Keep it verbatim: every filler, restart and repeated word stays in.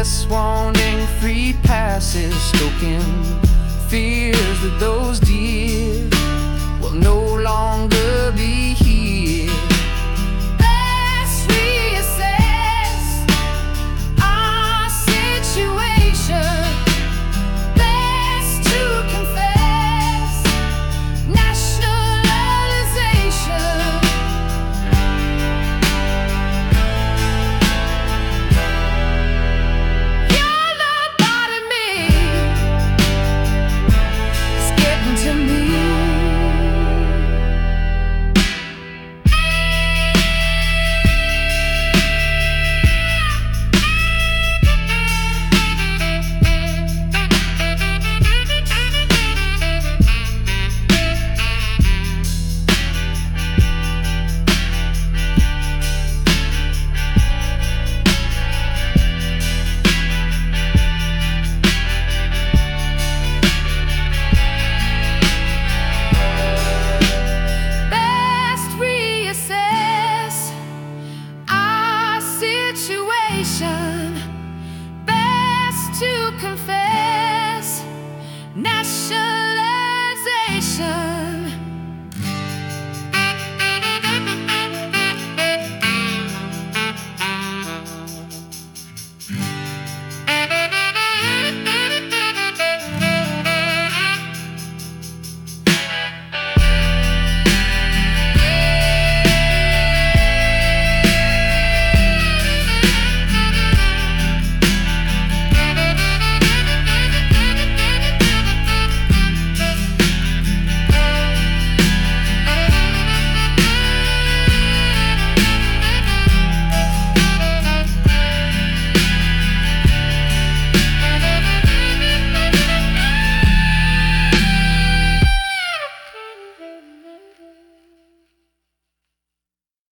restless, wanting free passes, stoking fears that those dear will no longer be here. Let's reassess our situation. Best to confess nationalization. You're not part of me. It's getting to me. Best reassess our situation. Best to